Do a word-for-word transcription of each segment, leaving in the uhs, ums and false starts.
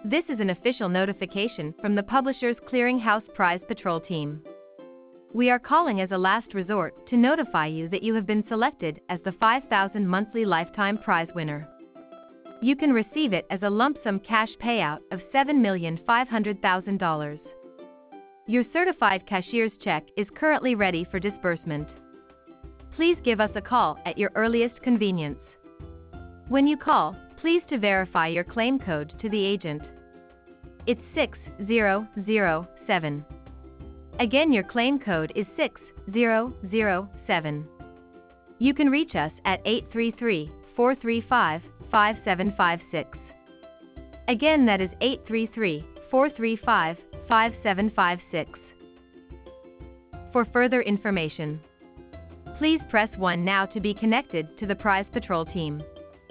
This is an official notification from the Publishers Clearinghouse Prize Patrol team. We are calling as a last resort to notify you that you have been selected as the five thousand monthly lifetime prize winner. You can receive it as a lump sum cash payout of seven million five hundred thousand dollars. Your certified cashier's check is currently ready for disbursement. Please give us a call at your earliest convenience. When you call, please to verify your claim code to the agent. It's six zero zero seven. Again, your claim code is six zero zero seven. You can reach us at eight three three, four three five, five seven five six. Again, that is eight three three, four three five, five seven five six. For further information, please press one now to be connected to the Prize Patrol team.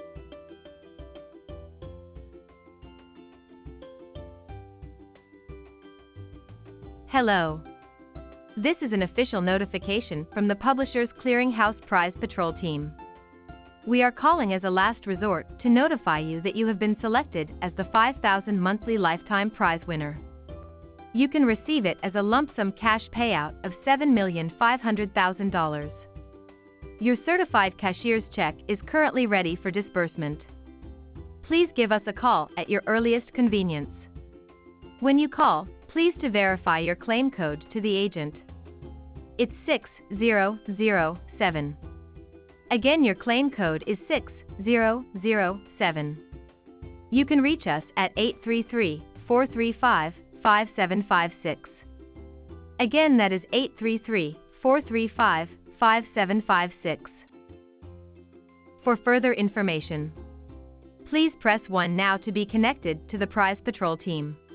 Hello. This is an official notification from the Publishers Clearinghouse Prize Patrol team. We are calling as a last resort to notify you that you have been selected as the five thousand monthly lifetime prize winner. You can receive it as a lump sum cash payout of seven million five hundred thousand dollars. Your certified cashier's check is currently ready for disbursement. Please give us a call at your earliest convenience. When you call, please to verify your claim code to the agent. It's six zero zero seven. Again, your claim code is six zero zero seven. You can reach us at eight three three, four three five, five seven five six. Again, that is eight three three, four three five, five seven five six. For further information, please press one now to be connected to the Prize Patrol team.